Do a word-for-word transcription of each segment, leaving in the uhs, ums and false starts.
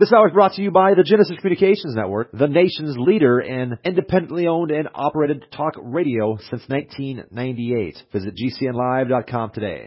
This hour is brought to you by the Genesis Communications Network, the nation's leader in independently owned and operated talk radio since nineteen ninety-eight. Visit G C N live dot com today.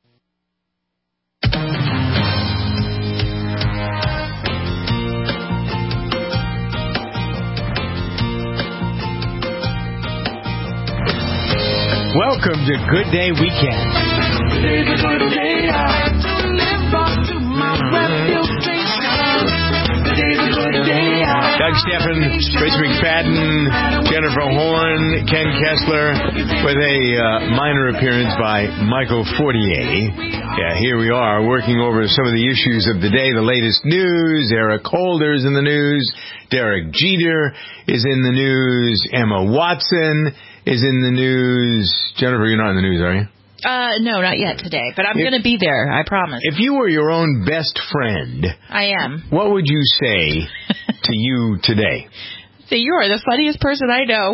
Welcome to Good Day Weekend. Today's a good day. I have to live up to my reputation. Today's a good day. Doug Steffen, Rich McFadden, Jennifer Horn, Ken Kessler, with a uh, minor appearance by Michael Fortier. Yeah, here we are working over some of the issues of the day, the latest news. Eric Holder's in the news. Derek Jeter is in the news. Emma Watson is in the news. Jennifer, you're not in the news, are you? Uh, no, not yet today, but I'm going to be there, I promise. If you were your own best friend, I am. What would you say to you today? Say, you are the funniest person I know.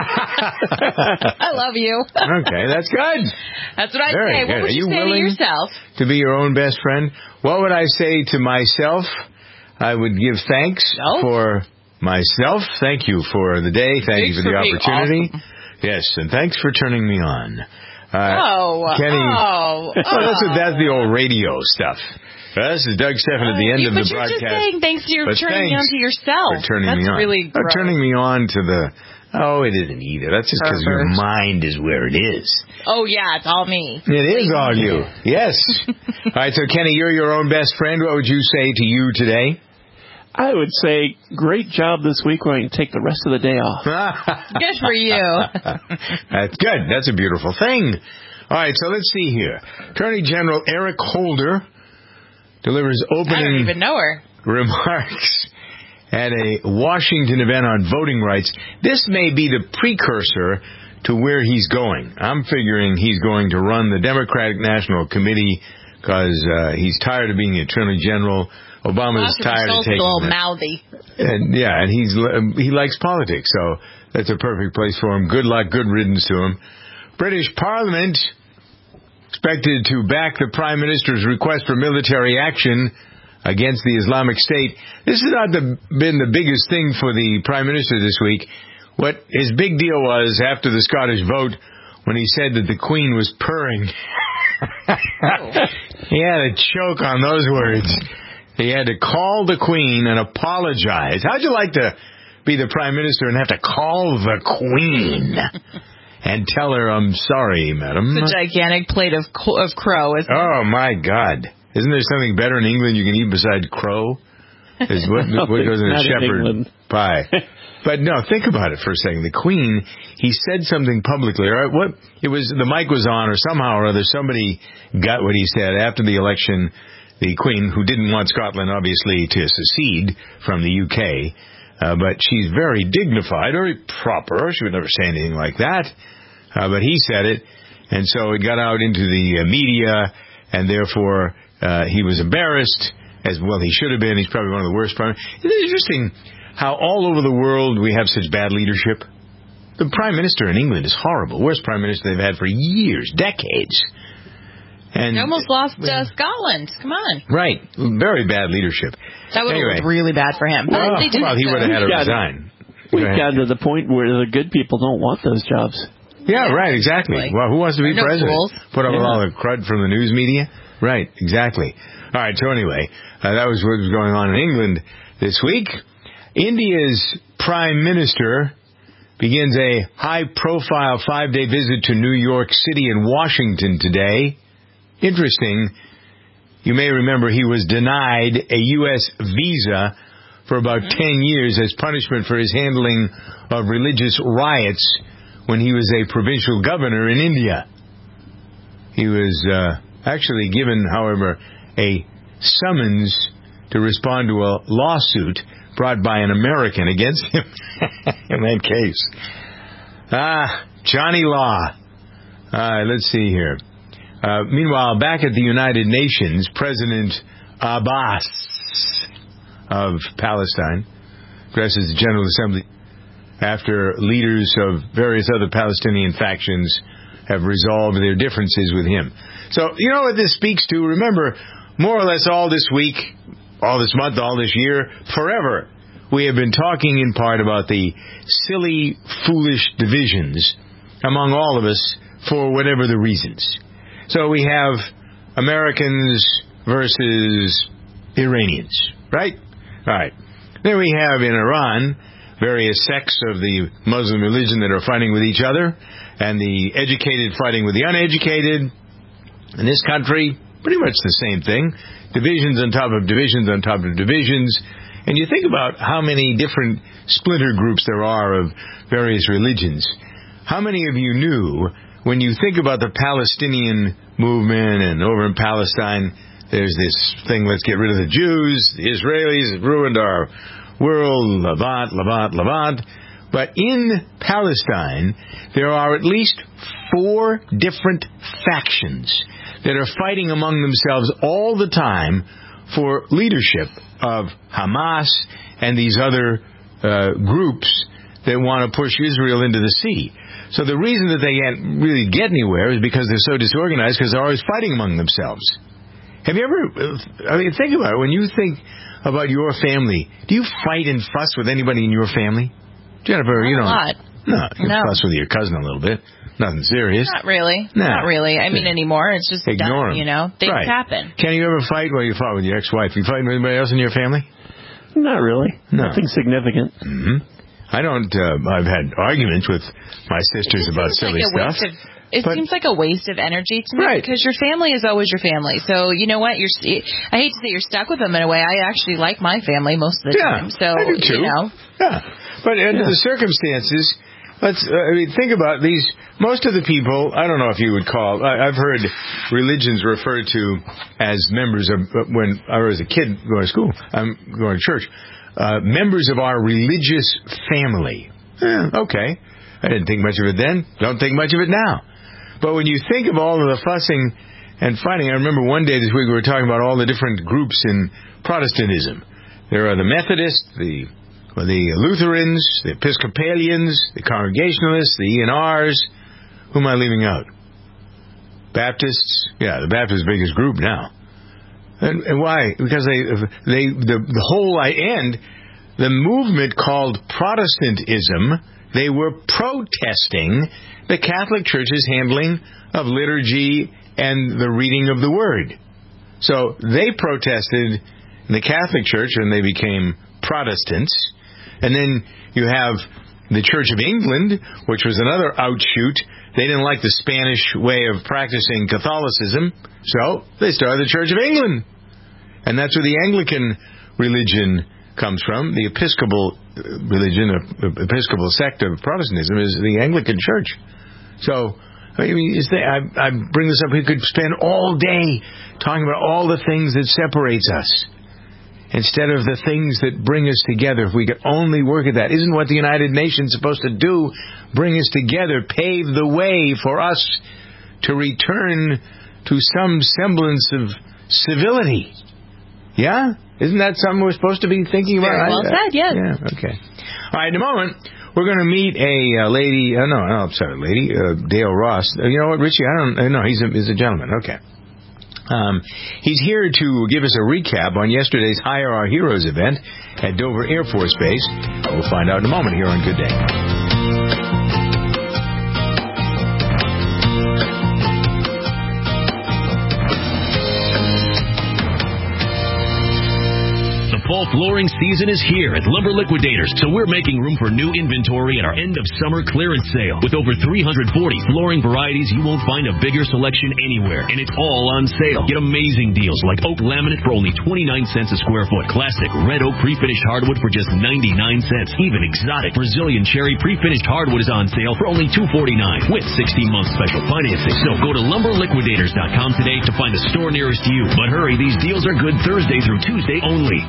I love you. Okay, that's good. That's what I'd Very say. good. What would Are you, you say to willing yourself? To be your own best friend? What would I say to myself? I would give thanks no. for myself. Thank you for the day. Thank thanks you for the for opportunity. Awesome. Yes, and thanks for turning me on. Uh, oh, Kenny, oh, oh. Well, that's, that's the old radio stuff. Uh, this is Doug Steffen at the end yeah, of the but broadcast. But you're just saying thanks to your but turning me on to yourself. For turning that's me on. really Or gross. turning me on to the... Oh, it isn't either. That's just because your mind is where it is. Oh, yeah, it's all me. It is all you. Yes. All right, so Kenny, you're your own best friend. What would you say to you today? I would say, great job this week where I can take the rest of the day off. Good for you. That's good. That's a beautiful thing. All right, so let's see here. Attorney General Eric Holder delivers opening I don't even know her. remarks at a Washington event on voting rights. This may be the precursor to where he's going. I'm figuring he's going to run the Democratic National Committee because uh, he's tired of being Attorney General. Obama's tired of taking a little that. mouthy. And, yeah, and he's he likes politics, so that's a perfect place for him. Good luck, good riddance to him. British Parliament expected to back the Prime Minister's request for military action against the Islamic State. This has not the, been the biggest thing for the Prime Minister this week. What his big deal was after the Scottish vote when he said that the Queen was purring. He had a choke on those words. He had to call the Queen and apologize. How'd you like to be the Prime Minister and have to call the Queen and tell her, I'm sorry, madam? It's a gigantic plate of of crow, isn't it? Oh, my God. Isn't there something better in England you can eat besides crow? Is what, no, what goes in a not shepherd in pie? But no, think about it for a second. The Queen, he said something publicly. All right, what it was, the mic was on, or somehow or other somebody got what he said after the election. The Queen, who didn't want Scotland, obviously, to secede from the U K, uh, but she's very dignified, very proper. She would never say anything like that. Uh, but he said it, and so it got out into the uh, media, and therefore uh, he was embarrassed, as well he should have been. He's probably one of the worst prime. Isn't it interesting how all over the world we have such bad leadership? The Prime Minister in England is horrible. Worst Prime Minister they've had for years, decades. And they almost lost uh, Scotland. Come on. Right. Very bad leadership. That would have anyway. been really bad for him. But Well, they didn't well he would have had to resign. We've gotten to the point where the good people don't want those jobs. Yeah, yeah right, exactly. Like, well, who wants to be no president? rules. Put up yeah. with all the crud from the news media? Right, exactly. All right, so anyway, uh, that was what was going on in England this week. India's Prime Minister begins a high-profile five-day visit to New York City and Washington today. Interesting. You may remember he was denied a U S visa for about ten years as punishment for his handling of religious riots when he was a provincial governor in India. He was uh, actually given, however, a summons to respond to a lawsuit brought by an American against him in that case. Ah, Johnny Law. All right, let's see here. Uh, meanwhile, back at the United Nations, President Abbas of Palestine addresses the General Assembly after leaders of various other Palestinian factions have resolved their differences with him. So, you know what this speaks to? Remember, more or less all this week, all this month, all this year, forever, we have been talking in part about the silly, foolish divisions among all of us for whatever the reasons. So we have Americans versus Iranians, right? All right. Then we have in Iran various sects of the Muslim religion that are fighting with each other, and the educated fighting with the uneducated. In this country, pretty much the same thing. Divisions on top of divisions on top of divisions. And you think about how many different splinter groups there are of various religions. How many of you knew, when you think about the Palestinian movement and over in Palestine, there's this thing, let's get rid of the Jews, the Israelis have ruined our world, Levant, Levant, Levant. But in Palestine, there are at least four different factions that are fighting among themselves all the time for leadership of Hamas and these other uh, groups that want to push Israel into the sea. So the reason that they can't really get anywhere is because they're so disorganized, because they're always fighting among themselves. Have you ever, I mean, think about it. When you think about your family, do you fight and fuss with anybody in your family? Jennifer, Not you don't. A lot. No, you no. fuss with your cousin a little bit. Nothing serious. Not really. No. Not really. I mean, anymore. It's just Ignore dumb, them. you know. Things right. happen. Can you ever fight? Well, you fought with your ex-wife. You fighting with anybody else in your family? Not really. No. Nothing significant. Mm-hmm. I don't. Uh, I've had arguments with my sisters about silly like stuff. Of, it but, seems like a waste of energy to me, right. because your family is always your family. So you know what? You're. I hate to say you're stuck with them in a way. I actually like my family most of the yeah, time. So I do too. you know. Yeah, but under yeah. the circumstances, let's. Uh, I mean, think about these. Most of the people. I don't know if you would call. I, I've heard religions referred to as members of. When I was a kid going to school, I'm going to church. Uh, members of our religious family. Eh, okay. I didn't think much of it then. Don't think much of it now. But when you think of all of the fussing and fighting, I remember one day this week we were talking about all the different groups in Protestantism. There are the Methodists, the well, the Lutherans, the Episcopalians, the Congregationalists, the E N Rs. Who am I leaving out? Baptists? Yeah, the Baptist biggest group now. And, and why? Because they, they, the, the whole end, the movement called Protestantism, they were protesting the Catholic Church's handling of liturgy and the reading of the Word. So they protested the Catholic Church, and they became Protestants. And then you have the Church of England, which was another outshoot. They didn't like the Spanish way of practicing Catholicism, so they started the Church of England. And that's where the Anglican religion comes from. The Episcopal religion, the Episcopal sect of Protestantism is the Anglican Church. So, I mean, is there, I, I bring this up, we could spend all day talking about all the things that separates us, instead of the things that bring us together. If we could only work at that. Isn't what the United Nations supposed to do? Bring us together, pave the way for us to return to some semblance of civility. Yeah? Isn't that something we're supposed to be thinking about? Very well said, yes. Yeah, okay. All right, in a moment, we're going to meet a uh, lady, uh, no, no, I'm sorry, lady, uh, Dale Ross. Uh, you know what, Richie, I don't, uh, no, he's a, he's a gentleman, okay. Um, he's here to give us a recap on yesterday's Hire Our Heroes event at Dover Air Force Base. We'll find out in a moment here on Good Day. Fall flooring season is here at Lumber Liquidators, so we're making room for new inventory at our end of summer clearance sale. With over three hundred forty flooring varieties, you won't find a bigger selection anywhere, and it's all on sale. Get amazing deals like oak laminate for only twenty-nine cents a square foot, classic red oak pre-finished hardwood for just ninety-nine cents. Even exotic Brazilian cherry pre-finished hardwood is on sale for only two forty-nine with sixteen month special financing. So go to lumber liquidators dot com today to find a store nearest you. But hurry, these deals are good Thursday through Tuesday only.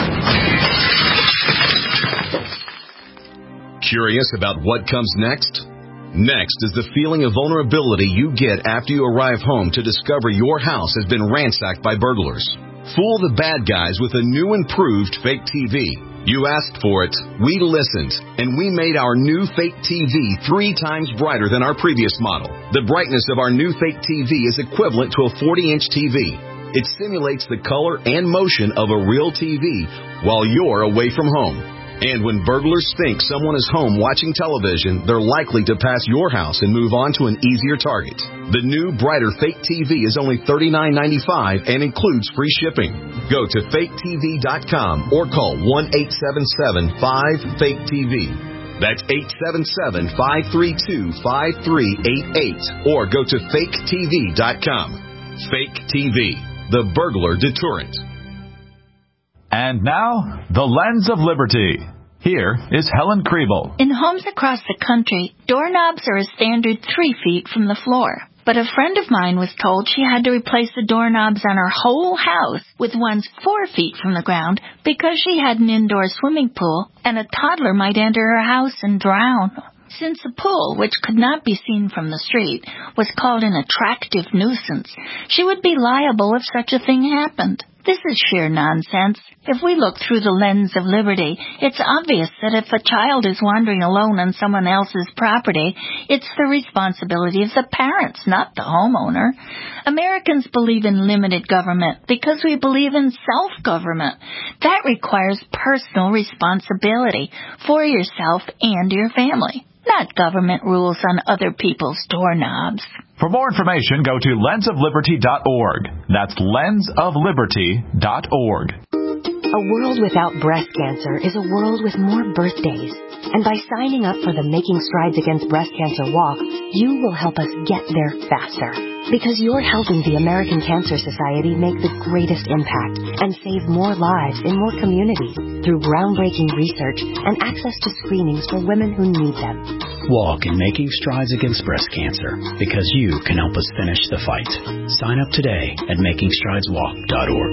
Curious about what comes next? Next is the feeling of vulnerability you get after you arrive home to discover your house has been ransacked by burglars. Fool the bad guys with a new improved fake T V. You asked for it, we listened, and we made our new fake T V three times brighter than our previous model. The brightness of our new fake T V is equivalent to a forty inch T V. It simulates the color and motion of a real T V while you're away from home. And when burglars think someone is home watching television, they're likely to pass your house and move on to an easier target. The new, brighter Fake T V is only thirty-nine ninety-five and includes free shipping. Go to fake T V dot com or call one eight seven seven five fake T V. That's eight seven seven, five three two, five three eight eight. Or go to fake T V dot com. Fake T V, the burglar deterrent. And now, the Lens of Liberty. Here is Helen Kriebel. In homes across the country, doorknobs are a standard three feet from the floor. But a friend of mine was told she had to replace the doorknobs on her whole house with ones four feet from the ground because she had an indoor swimming pool and a toddler might enter her house and drown. Since the pool, which could not be seen from the street, was called an attractive nuisance, she would be liable if such a thing happened. This is sheer nonsense. If we look through the lens of liberty, it's obvious that if a child is wandering alone on someone else's property, it's the responsibility of the parents, not the homeowner. Americans believe in limited government because we believe in self-government. That requires personal responsibility for yourself and your family, not government rules on other people's doorknobs. For more information, go to lens of liberty dot org. That's lens of liberty dot org. A world without breast cancer is a world with more birthdays. And by signing up for the Making Strides Against Breast Cancer Walk, you will help us get there faster. Because you're helping the American Cancer Society make the greatest impact and save more lives in more communities through groundbreaking research and access to screenings for women who need them. Walk in Making Strides Against Breast Cancer, because you can help us finish the fight. Sign up today at making strides walk dot org.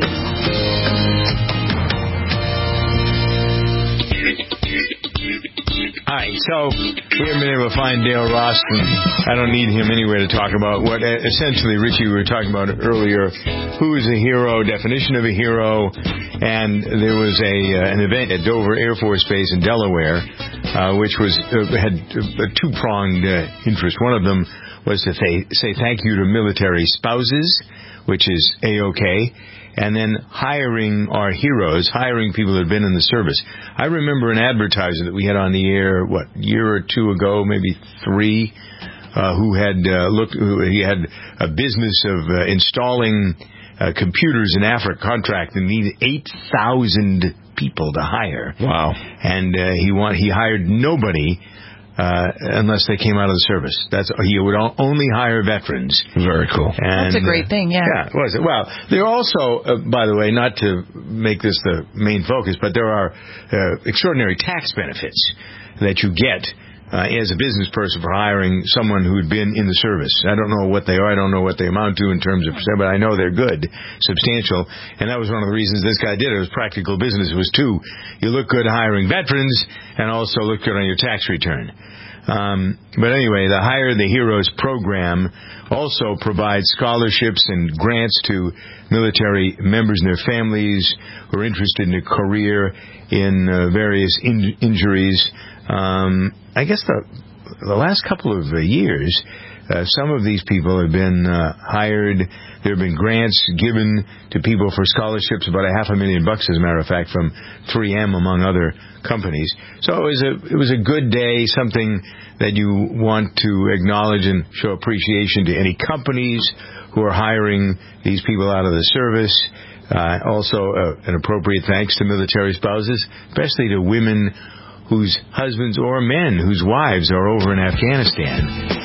Hi, so we haven't been able to find Dale Ross, and I don't need him anywhere to talk about what, essentially, Richie, we were talking about earlier, who is a hero, definition of a hero, and there was a uh, an event at Dover Air Force Base in Delaware, uh, which was uh, had a two-pronged uh, interest. One of them was to say, say thank you to military spouses, which is A-OK, and then hiring our heroes, hiring people that have been in the service. I remember an advertiser that we had on the air, what, a year or two ago, maybe three, uh, who had uh, looked, who, he had a business of uh, installing uh, computers in Africa, contract, and needed eight thousand people to hire. Wow. And uh, he want, he hired nobody Uh, unless they came out of the service. That's he would only hire veterans. Very cool. And, That's a great thing, yeah. Yeah, was it? Well, there are also, uh, by the way, not to make this the main focus, but there are uh, extraordinary tax benefits that you get uh, as a business person for hiring someone who'd been in the service. I don't know what they are. I don't know what they amount to in terms of percent, but I know they're good, substantial. And that was one of the reasons this guy did it. It was practical business. It was two. You look good hiring veterans and also look good on your tax return. Um, but anyway, the Hire the Heroes program also provides scholarships and grants to military members and their families who are interested in a career in uh, various in- injuries. Um, I guess the, the last couple of uh, years, uh, some of these people have been uh, hired. There have been grants given to people for scholarships, about a half a million bucks, as a matter of fact, from three M, among other companies. So it was a it was a good day, something that you want to acknowledge and show appreciation to any companies who are hiring these people out of the service. Uh, also, uh, an appropriate thanks to military spouses, especially to women whose husbands or men whose wives are over in Afghanistan.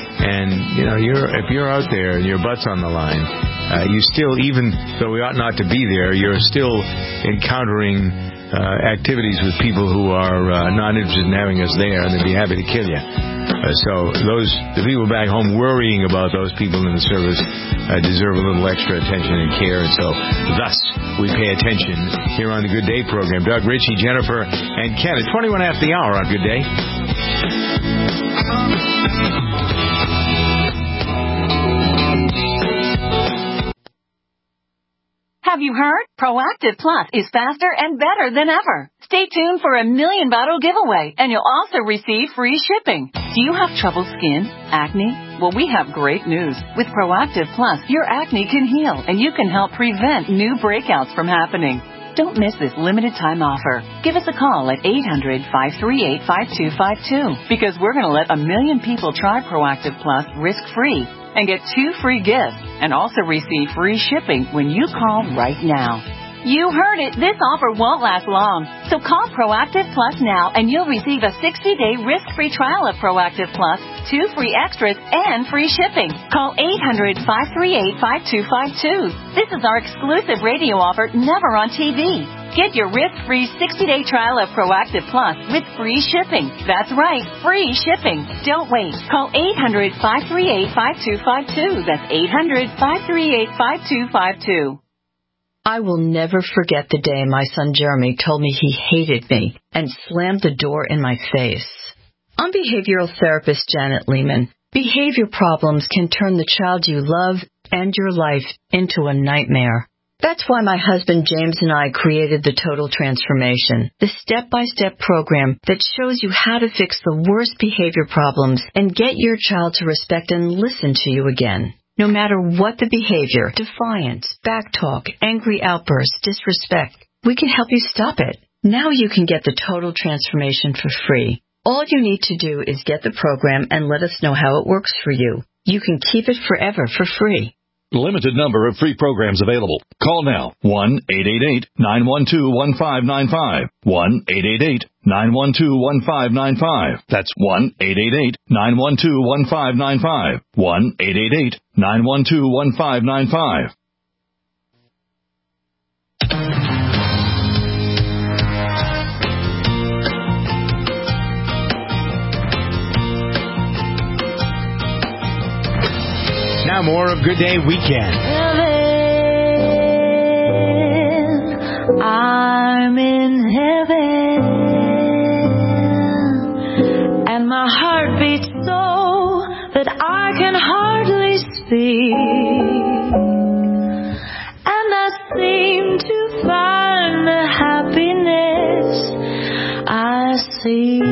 And, you know, you're if you're out there and your butt's on the line, uh, you still, even though we ought not to be there, you're still encountering uh, activities with people who are uh, not interested in having us there, and they'd be happy to kill you. Uh, so those the people back home worrying about those people in the service uh, deserve a little extra attention and care, and so thus we pay attention here on the Good Day program. Doug, Richie, Jennifer, and Ken at twenty-one after the hour on Good Day. Have you heard? Proactive Plus is faster and better than ever. Stay tuned for a million bottle giveaway, and you'll also receive free shipping. Do you have troubled skin, acne, Well, we have great news. With Proactive Plus, your acne can heal, and you can help prevent new breakouts from happening. Don't miss this limited time offer. Give us a call at eight hundred, five three eight, five two five two because we're going to let a million people try Proactive Plus risk-free and get two free gifts and also receive free shipping when you call right now. You heard it. This offer won't last long. So call Proactive Plus now and you'll receive a sixty-day risk-free trial of Proactive Plus, two free extras, and free shipping. Call eight hundred, five three eight, five two five two. This is our exclusive radio offer, never on T V. Get your risk-free sixty-day trial of Proactive Plus with free shipping. That's right, free shipping. Don't wait. Call eight hundred, five three eight, five two five two. That's eight hundred, five three eight, five two five two. I will never forget the day my son Jeremy told me he hated me and slammed the door in my face. I'm behavioral therapist Janet Lehman. Behavior problems can turn the child you love and your life into a nightmare. That's why my husband James and I created the Total Transformation, the step-by-step program that shows you how to fix the worst behavior problems and get your child to respect and listen to you again. No matter what the behavior, defiance, backtalk, angry outbursts, disrespect, we can help you stop it. Now you can get the Total Transformation for free. All you need to do is get the program and let us know how it works for you. You can keep it forever for free. Limited number of free programs available. Call now. one eight eight eight, nine one two, one five nine five. one eight eight eight, nine one two, one five nine five. That's one eight eight eight, nine one two, one five nine five. one eight eight eight, nine one two, one five nine five. Now more of Good Day Weekend. Heaven, I'm in heaven, and my heart beats so that I can hardly speak, and I seem to find the happiness I seek.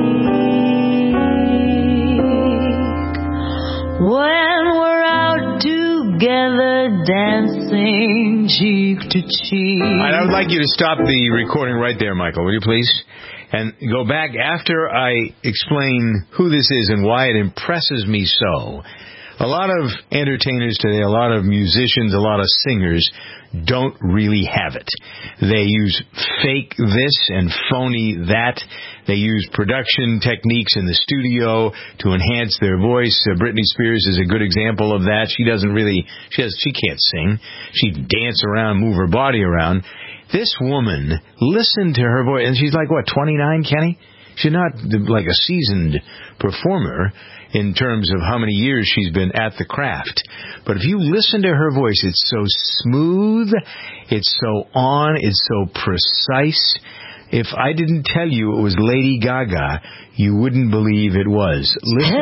When together dancing cheek to cheek. I would like you to stop the recording right there, Michael, will you please? And go back after I explain who this is and why it impresses me so. A lot of entertainers today, a lot of musicians, a lot of singers don't really have it. They use fake this and phony that. They use production techniques in the studio to enhance their voice. Uh, Britney Spears is a good example of that. She doesn't really, she has, she can't sing. She dance around, move her body around. This woman, listen to her voice, and she's like, what, twenty-nine, Kenny? She's not like a seasoned performer in terms of how many years she's been at the craft. But if you listen to her voice, it's so smooth, it's so on, it's so precise. If I didn't tell you it was Lady Gaga, you wouldn't believe it was. Listen.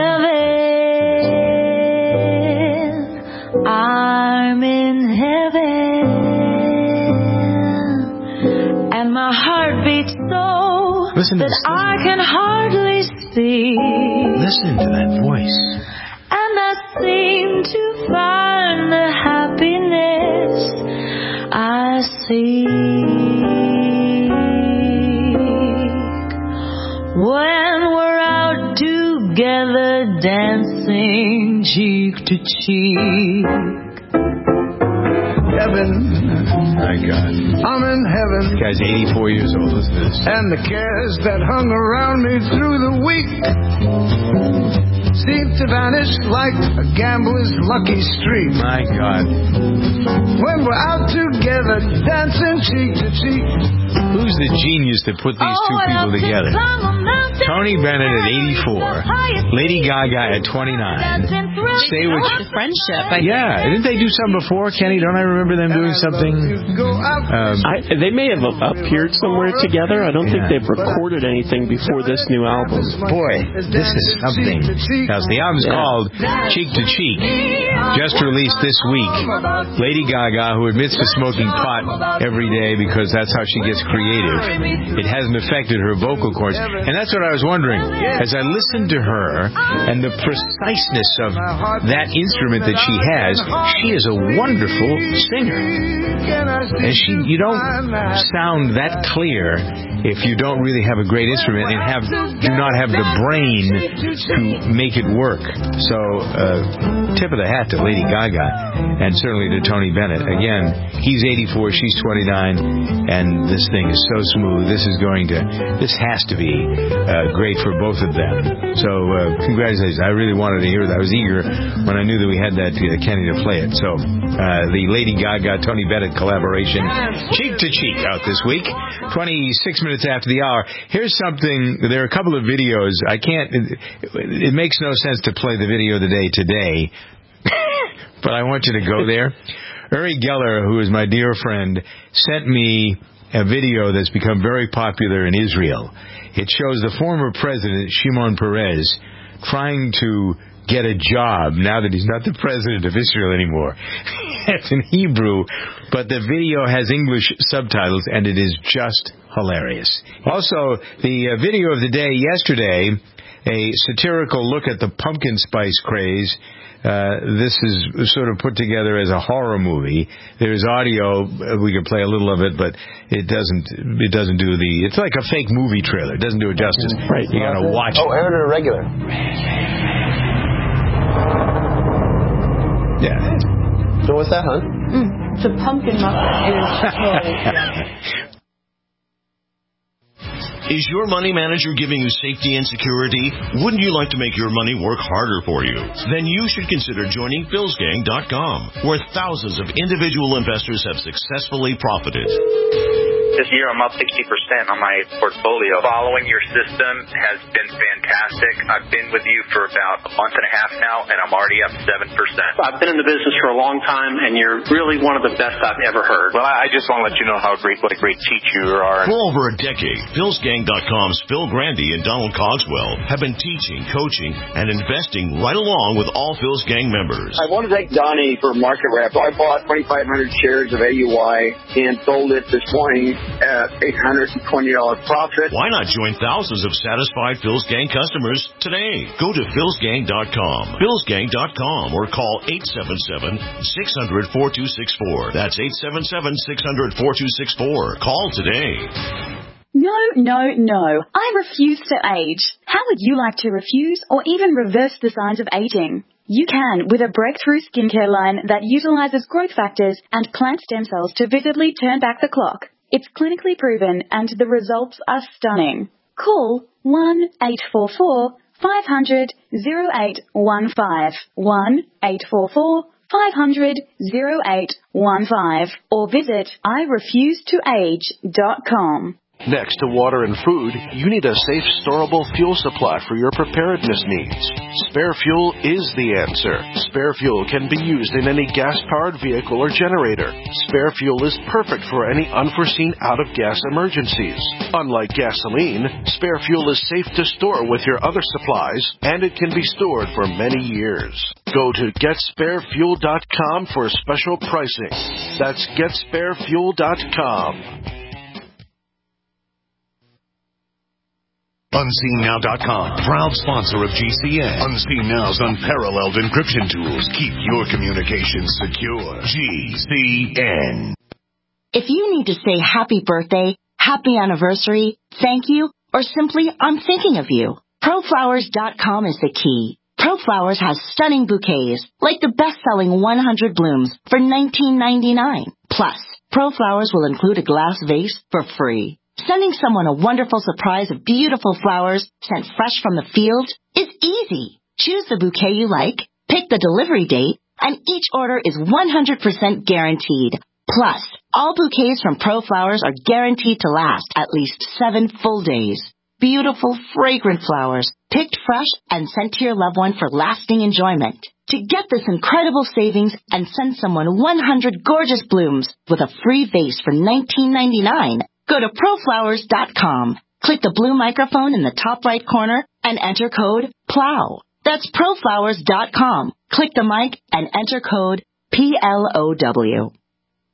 Heaven, I'm in heaven, and my heart beats so Listen to that this. I can hardly speak. Listen to that voice. And I seem to find the happiness I seek. When we're out together dancing cheek to cheek. Heaven. My God. I'm in heaven. This guy's eighty-four years old. Listen to this. And the cares that hung around me through the week seem to vanish like a gambler's lucky streak. My God. When we're out together dancing cheek to cheek. Who's the genius that put these two people together? Tony Bennett at eighty-four, Lady Gaga at twenty-nine. Say what you... The friendship. I yeah, didn't they do something before, Kenny? Don't I remember them doing something? Um, I, they may have appeared somewhere together. I don't yeah. think they've recorded anything before this new album. Boy, this is something. Now, the album's yeah. called Cheek to Cheek, just released this week. Lady Gaga, who admits to smoking pot every day because that's how she gets creative. It hasn't affected her vocal cords. And that's what I was was wondering, as I listened to her and the preciseness of that instrument that she has, she is a wonderful singer. And she, you don't sound that clear if you don't really have a great instrument and have do not have the brain to make it work. So, uh, tip of the hat to Lady Gaga and certainly to Tony Bennett. Again, he's eighty-four, she's twenty-nine, and this thing is so smooth. This is going to, this has to be uh, great for both of them. So, uh, congratulations. I really wanted to hear that. I was eager when I knew that we had that uh, Kenny to play it. So, uh, the Lady Gaga, Tony Bennett collaboration, cheek to cheek out this week. twenty-six minutes after the hour. Here's something, there are a couple of videos. I can't, it, it makes no sense to play the video of the day today, but I want you to go there. Uri Geller, who is my dear friend, sent me a video that's become very popular in Israel. It shows the former president, Shimon Peres, trying to get a job now that he's not the president of Israel anymore. It's in Hebrew, but the video has English subtitles, and it is just hilarious. Also, the uh, video of the day yesterday, a satirical look at the pumpkin spice craze. Uh, this is sort of put together as a horror movie. There's audio. We can play a little of it, but it doesn't. It doesn't do the. It's like a fake movie trailer. It doesn't do it justice. Right. You got to watch. Oh, aired or regular? Yeah. So what's that, hon? Mm, it's a pumpkin muffin. Is your money manager giving you safety and security? Wouldn't you like to make your money work harder for you? Then you should consider joining Phils Gang dot com, where thousands of individual investors have successfully profited. This year I'm up sixty percent on my portfolio. Following your system has been fantastic. I've been with you for about a month and a half now, and I'm already up seven percent. I've been in the business for a long time, and you're really one of the best I've ever heard. Well, I just want to let you know how great, what a great teacher you are. For over a decade, Phils Gang dot com's Phil Grandy and Donald Cogswell have been teaching, coaching, and investing right along with all Phil's Gang members. I want to thank Donnie for market rep. I bought twenty-five hundred shares of A U I and sold it this morning at eight hundred twenty dollars profit. Why not join thousands of satisfied Phil's Gang customers today? Go to Phils Gang dot com, Phils Gang dot com, or call eight seven seven, six hundred, four two six four. That's eight seven seven, six hundred, four two six four. Call today. No, no, no. I refuse to age. How would you like to refuse or even reverse the signs of aging? You can with a breakthrough skincare line that utilizes growth factors and plant stem cells to vividly turn back the clock. It's clinically proven and the results are stunning. Call one eight four four, five hundred, oh eight one five, one eight four four, five hundred, oh eight one five, or visit I refuse to age dot com. Next to water and food, you need a safe, storable fuel supply for your preparedness needs. Spare Fuel is the answer. Spare Fuel can be used in any gas-powered vehicle or generator. Spare Fuel is perfect for any unforeseen out-of-gas emergencies. Unlike gasoline, Spare Fuel is safe to store with your other supplies, and it can be stored for many years. Go to get spare fuel dot com for special pricing. That's get spare fuel dot com. Unseen Now dot com, proud sponsor of G C N. Unseen Now's unparalleled encryption tools keep your communications secure. G C N. If you need to say happy birthday, happy anniversary, thank you, or simply I'm thinking of you, Pro Flowers dot com is the key. ProFlowers has stunning bouquets, like the best-selling one hundred blooms for nineteen ninety-nine. Plus, ProFlowers will include a glass vase for free. Sending someone a wonderful surprise of beautiful flowers sent fresh from the field is easy. Choose the bouquet you like, pick the delivery date, and each order is one hundred percent guaranteed. Plus, all bouquets from ProFlowers are guaranteed to last at least seven full days. Beautiful, fragrant flowers, picked fresh and sent to your loved one for lasting enjoyment. To get this incredible savings and send someone one hundred gorgeous blooms with a free vase for nineteen ninety-nine, go to Pro Flowers dot com. Click the blue microphone in the top right corner and enter code PLOW. That's Pro Flowers dot com. Click the mic and enter code P L O W.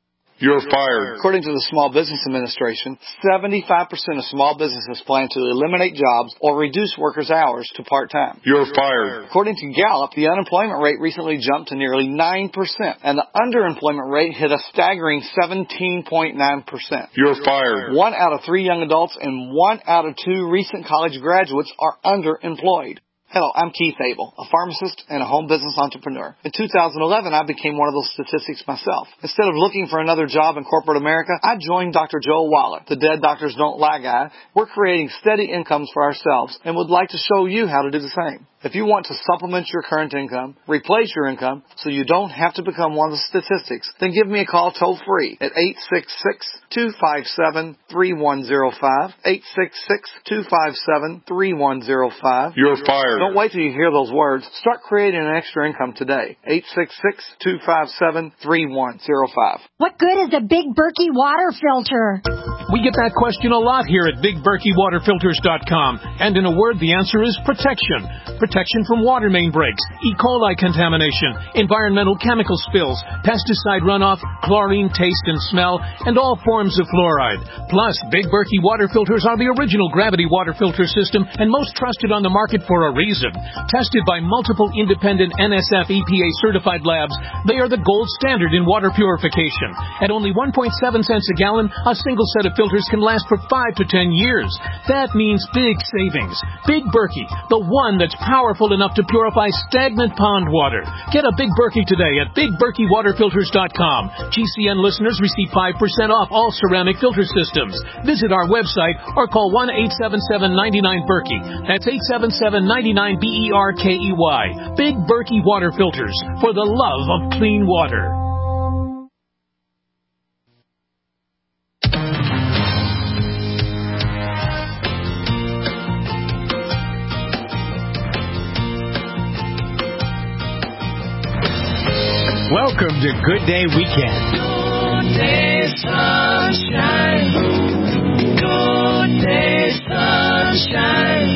You're fired. According to the Small Business Administration, seventy-five percent of small businesses plan to eliminate jobs or reduce workers' hours to part-time. You're fired. According to Gallup, the unemployment rate recently jumped to nearly nine percent, and the underemployment rate hit a staggering seventeen point nine percent. You're fired. One out of three young adults and one out of two recent college graduates are underemployed. Hello, I'm Keith Abel, a pharmacist and a home business entrepreneur. In two thousand eleven, I became one of those statistics myself. Instead of looking for another job in corporate America, I joined Doctor Joe Wallet, the Dead Doctors Don't Lie guy. We're creating steady incomes for ourselves and would like to show you how to do the same. If you want to supplement your current income, replace your income, so you don't have to become one of the statistics, then give me a call toll free at eight six six, two five seven, three one zero five, eight six six, two five seven, three one zero five. You're fired. Don't wait till you hear those words. Start creating an extra income today. eight six six, two five seven, three one zero five. What good is a Big Berkey water filter? We get that question a lot here at big berkey water filters dot com. And in a word, the answer is protection. Protection from water main breaks, E. coli contamination, environmental chemical spills, pesticide runoff, chlorine taste and smell, and all forms of fluoride. Plus, Big Berkey water filters are the original gravity water filter system and most trusted on the market for a reason. Tested by multiple independent N S F E P A certified labs, they are the gold standard in water purification. At only one point seven cents a gallon, a single set of filters can last for five to ten years. That means big savings. Big Berkey, the one that's powerful enough to purify stagnant pond water. Get a Big Berkey today at big berkey water filters dot com. G C N listeners receive five percent off all ceramic filter systems. Visit our website or call one eight seven seven, nine nine, Berkey. That's eight seven seven, nine nine, B E R K E Y. Big Berkey Water Filters, for the love of clean water. Welcome to Good Day Weekend. Good day, sunshine. Good day, sunshine.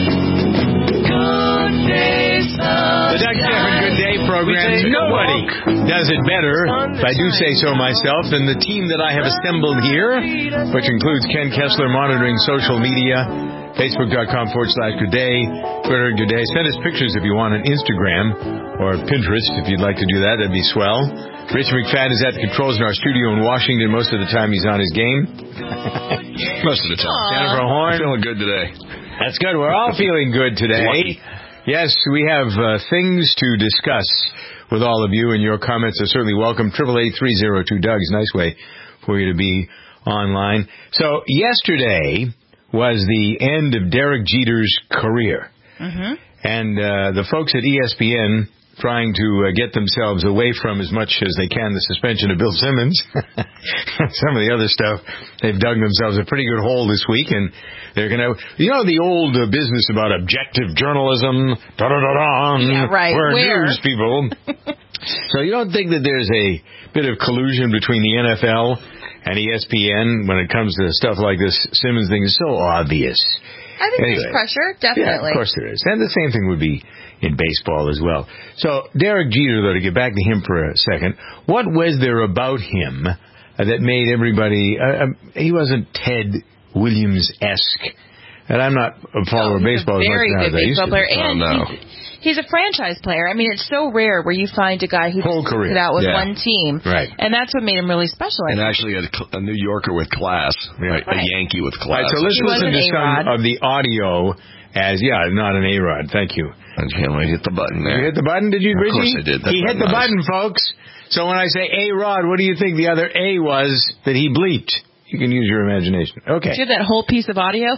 Good day, sunshine. The Doug Stephan Good Day program. Nobody does it better, if I do say so myself, than the team that I have assembled here, which includes Ken Kessler monitoring social media, Facebook.com forward slash Good Day, Twitter Good Day. Send us pictures if you want on Instagram or Pinterest if you'd like to do that. That'd be swell. Rich McFadden is at the controls in our studio in Washington. Most of the time he's on his game. Most of the time. Aww. Jennifer Horn. I'm feeling good today. That's good. We're all feeling good today. Lucky. Yes, we have uh, things to discuss with all of you, and your comments are certainly welcome. Triple eight three zero two Doug's nice way for you to be online. So yesterday was the end of Derek Jeter's career. Mm-hmm. And uh, the folks at E S P N trying to uh, get themselves away from as much as they can the suspension of Bill Simmons. Some of the other stuff, they've dug themselves a pretty good hole this week, and they're going to, you know, the old uh, business about objective journalism, da-da-da-da, yeah, right. we're Where? news people. So you don't think that there's a bit of collusion between the N F L and E S P N when it comes to stuff like this Simmons thing? Is so obvious. I think Anyway. there's pressure, definitely. Yeah, of course there is. And the same thing would be in baseball as well. So Derek Jeter, though, to get back to him for a second, what was there about him uh, that made everybody, uh, um, he wasn't Ted Williams-esque. And I'm not a follower no, of baseball as much very now good as I used baseball to. player. Oh, And no. he's, he's a franchise player. I mean, it's so rare where you find a guy who Whole just career. it out with Yeah. one team. Right. And that's what made him really special. I And think. actually a, a New Yorker with class, right. a Right. Yankee with All right, class. so let's He listen was to an some A-Rod. of the audio as, yeah, not an A-Rod. Thank you. Okay, I hit the button there. You hit the button, did you, Of Richie? course I did. That's He hit not the nice. button, folks. So when I say A-Rod, what do you think the other A was that he bleeped? You can use your imagination. Okay. Did you have that whole piece of audio?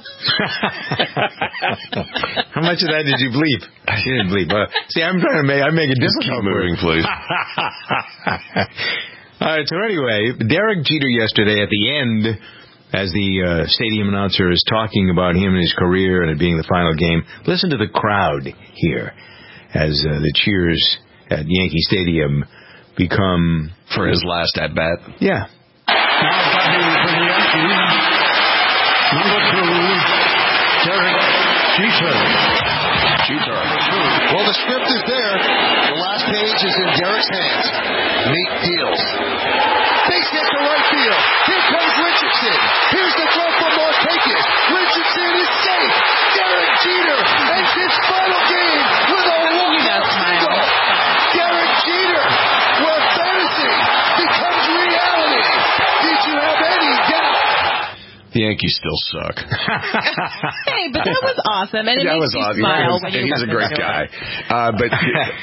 How much of that did you bleep? I didn't bleep. Uh, see, I'm trying to make I make it Just difficult. keep moving, please. All right. So anyway, Derek Jeter yesterday at the end, as the uh, stadium announcer is talking about him and his career and it being the final game, listen to the crowd here as uh, the cheers at Yankee Stadium become For his last at bat. Yeah. Number two, Derek Jeter. Jeter. Well, the script is there. The last page is in Derek's hands. Meet deals. Base hit to right field. Jeter. Here comes Richardson. Here's the throw for Markakis. Richardson is safe. Derek Jeter ends his final game with a walk-off single. Derek Jeter, where fantasy becomes reality. Did you have any doubt? The Yankees still suck. Hey, but that was awesome, and it that makes was you awesome. smile He's, when you he's a listen great to guy. it. Uh, but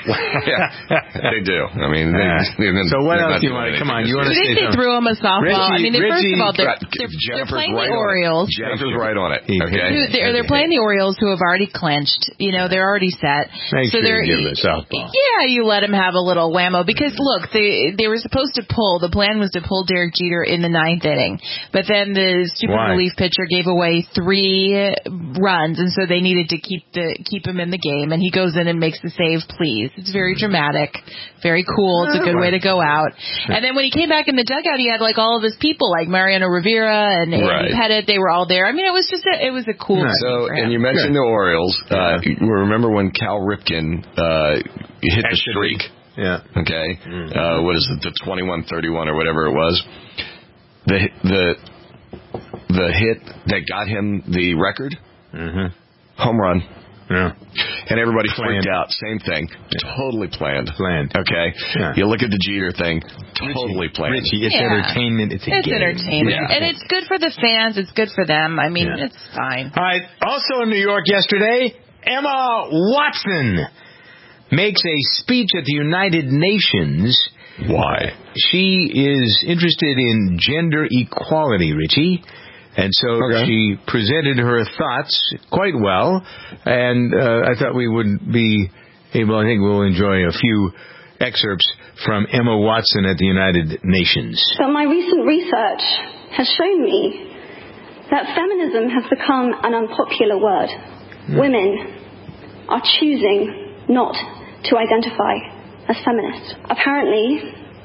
yeah, they do. I mean, they, they, they, so what else not do you want? Come on, you want You to think say they something? threw him a softball? Richie, I mean, they, first Richie, of all, they're, Right, they're, they're Jennifer's playing right the on Orioles. It. Jennifer's right on it. Okay, They're, they're playing the Orioles, who have already clinched. You know, they're already set. Make so sure they're you give it a softball. Yeah, you let him have a little whammo because look, they they were supposed to pull. The plan was to pull Derek Jeter in the ninth inning, but then the stupid Why? relief pitcher gave away three runs, and so they needed to keep the keep him in the game. And he goes in and makes the save. Please, it's very dramatic, very cool. It's a good way to go out. And then when he came back in the dugout, he had like all of his people, like Mariano Rivera and Andy Right. Pettit. They were all there. I mean, it was just a, it was a cool. So, thing for him. and you mentioned the Orioles. Uh, you remember when Cal Ripken uh, hit the streak? Yeah. Okay. Uh, what is it? The twenty-one thirty-one or whatever it was. The the the hit that got him the record. Mm-hmm. Home run. Yeah. And everybody Planned. freaked out. Same thing. Yeah. Totally planned. Planned. Okay. Yeah. You look at the Jeter thing. Totally Richie, planned. Richie, it's Yeah. entertainment. It's a It's game. entertainment. Yeah. And it's good for the fans. It's good for them. I mean, Yeah. it's fine. All right. Also in New York yesterday, Emma Watson makes a speech at the United Nations. Why? She is interested in gender equality, Richie. And so okay. she presented her thoughts quite well. And uh, I thought we would be able, I think we'll enjoy a few excerpts from Emma Watson at the United Nations. But my recent research has shown me that feminism has become an unpopular word. Mm. Women are choosing not to identify as feminist. Apparently,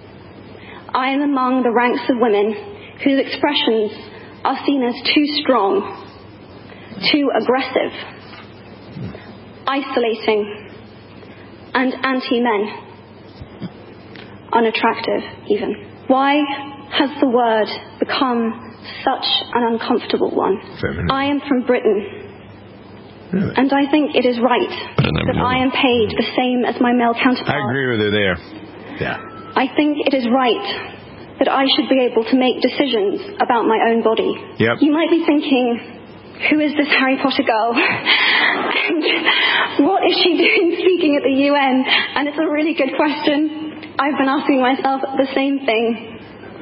I am among the ranks of women whose expressions are seen as too strong, too aggressive, isolating, and anti-men, unattractive even. Why has the word become such an uncomfortable one? Feminine. I am from Britain. Really? And I think it is right that I am paid the same as my male counterpart. I agree with her there. Yeah. I think it is right that I should be able to make decisions about my own body. Yep. You might be thinking, who is this Harry Potter girl? And what is she doing speaking at the U N? And it's a really good question. I've been asking myself the same thing.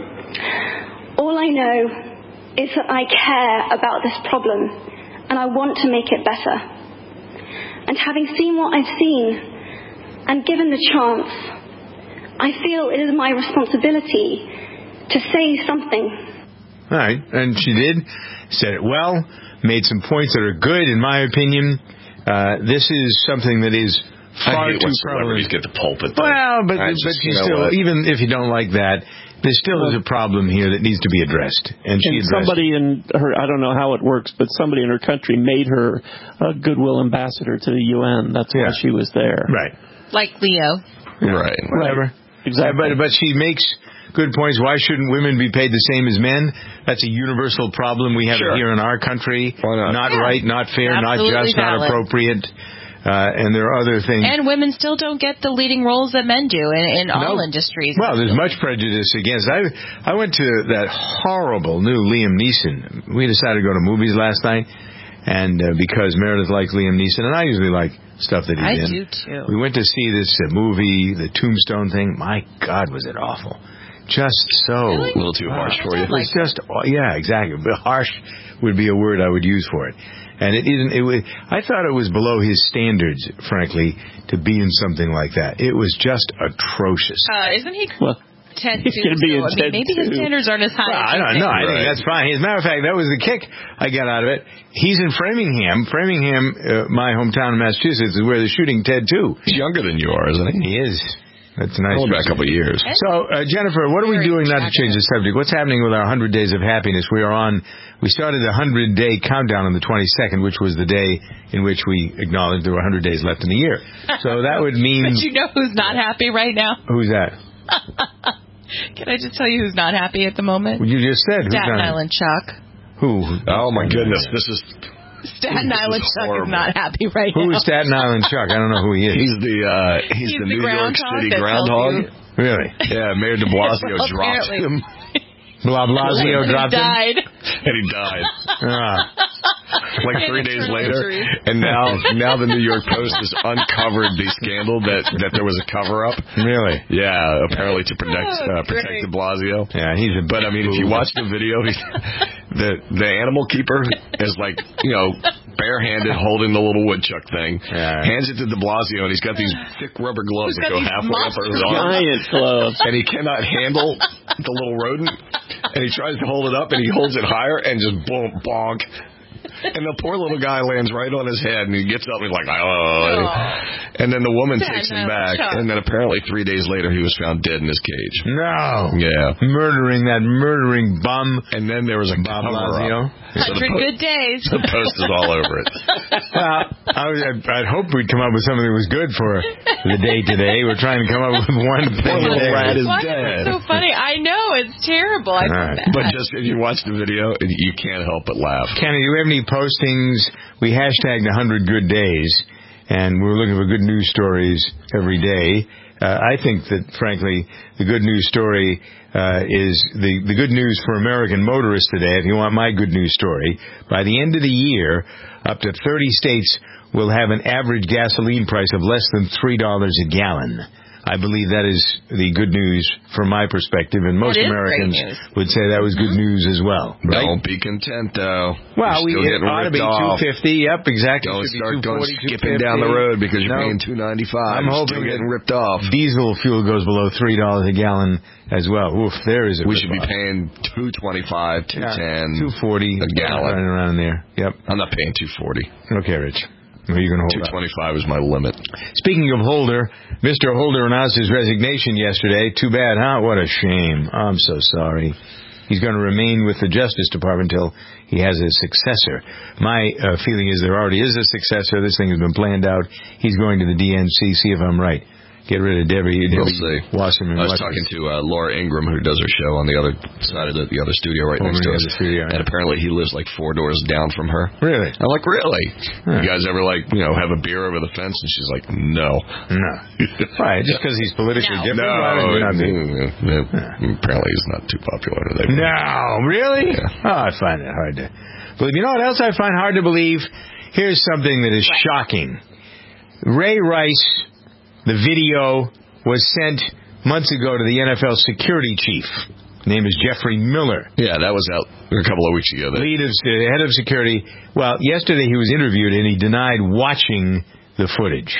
All I know is that I care about this problem and I want to make it better. And having seen what I've seen and given the chance, I feel it is my responsibility to say something. All right, and she did, said it well, made some points that are good, in my opinion. Uh, this is something that is far I hate too when celebrities get the pulpit. Though. Well, but, I but just, you you know still, what? even if you don't like that, there still is a problem here that needs to be addressed. And she and addressed somebody in her, I don't know how it works, but somebody in her country made her a goodwill ambassador to the U N. That's why Yeah. she was there. Right. Like Leo. Right. Whatever. Exactly. But, but she makes good points. Why shouldn't women be paid the same as men? That's a universal problem. We have Sure. it here in our country. Why not? Not Yeah. right, not fair, Absolutely not just, valid. not appropriate. Uh, and there are other things. And women still don't get the leading roles that men do in, in all No. industries. Well, there's much prejudice against. I I went to that horrible new Liam Neeson. We decided to go to movies last night, and uh, because Meredith likes Liam Neeson, and I usually like stuff that he's I in. do too. We went to see this uh, movie, the Tombstone thing. My God, was it awful! Just so Really? A little too harsh for you. It was just yeah, exactly. But harsh would be a word I would use for it. And it isn't. It was, I thought it was below his standards, frankly, to be in something like that. It was just atrocious. Uh, isn't he Well, Ted he's two? gonna be in So, I mean, Ted maybe his two. standards aren't as high. Well, as I you don't think. know. I think Right. that's fine. As a matter of fact, that was the kick I got out of it. He's in Framingham. Framingham, uh, my hometown in Massachusetts, is where they're shooting Ted two. He's younger than you are, isn't he? He is. That's nice. Only by a couple of years. So, uh, Jennifer, what are we Very doing, not to change the subject? What's happening with our one hundred Days of Happiness? We are on, we started the one hundred day countdown on the twenty-second, which was the day in which we acknowledged there were one hundred days left in the year. So that would mean... But you know who's not happy right now? Who's that? Can I just tell you who's not happy at the moment? Well, you just said. Who's Staten not? Island Chuck. Who? Oh, my goodness. This is... Staten this Island is Chuck horrible. is not happy right Who now. is Staten Island Chuck? I don't know who he is. He's the, uh, he's He's the, the New York groundhog City that tells groundhog. you- Really? Yeah, Mayor de Blasio Well, dropped apparently. him. Blah Blasio He dropped him. died. And he died. Ah. Like three And days internal later, injuries. and now now the New York Post has uncovered the scandal that, that there was a cover up. Really? Yeah, apparently to protect Oh, uh, protect great. de Blasio. Yeah, he's a. But I mean, if you watch the video, he's, the the animal keeper is like you know barehanded holding the little woodchuck thing, Yeah. hands it to de Blasio, and he's got these thick rubber gloves He's that got go these halfway up his arm, Giant gloves. and he cannot handle the little rodent, and he tries to hold it up, and he holds it higher, and just boom, bonk. And the poor little guy lands right on his head, and he gets up, and he's like, oh. And then the woman Sad takes him note, back, Chuck. and then apparently three days later, he was found dead in his cage. No. Yeah. Murdering that murdering bum. And then there was a Bob cover-up. Blasio. So the Hundred po- good days. The Post is all over it. Well, I was, I'd, I'd hope we'd come up with something that was good for the day today. We're trying to come up with one thing a little day. rat is Why dead. is it so funny? I know it's terrible. I feel All right. bad. But just if you watch the video, you can't help but laugh. Kenny, do we have any postings? We hashtagged one hundred good days, and we're looking for good news stories every day. Uh, I think that, frankly, the good news story uh, is the, the good news for American motorists today. If you want my good news story, by the end of the year, up to thirty states will have an average gasoline price of less than three dollars a gallon. I believe that is the good news from my perspective, and most That is Americans great news. would say that was good news as well. Right? Don't be content, though. Well, we You're still it getting ought to be ripped off. two fifty. Yep, exactly. Don't Should be start going 240, skipping down the road because you're No. paying two ninety-five. I'm You're hoping still getting that ripped off. Diesel fuel goes below three dollars a gallon as well. Oof, there is a We should be rip-off. paying two twenty-five, two ten, two forty a gallon. running around there. Yep. I'm not paying two forty. Okay, Rich. Where are you going to Two hold up? twenty-five is my limit. Speaking of Holder, Mister Holder announced his resignation yesterday. Too bad, huh? What a shame. I'm so sorry. He's going to remain with the Justice Department until he has a successor. My uh, feeling is there already is a successor. This thing has been planned out. He's going to the D N C, see if I'm right. Get rid of Debbie, We'll Debbie see. Wasserman. I was Wasserman. talking to uh, Laura Ingram, who does her show on the other side of the, the other studio right Over next near to us. the studio, And yeah. apparently he lives like four doors down from her. Really? I'm like, really? Huh. You guys ever like, you know, have a beer over the fence? And she's like, no. No. Why? Just because he's politically No. different? No. Why would you not be? Yeah. Apparently he's not too popular today. No, really? Yeah. Oh, I find it hard to believe. You know what else I find hard to believe? Here's something that is shocking. Ray Rice, the video was sent months ago to the N F L security chief. His name is Jeffrey Miller. Yeah, that was out a couple of weeks ago. That Lead of, uh, head of security. Well, yesterday he was interviewed and he denied watching the footage.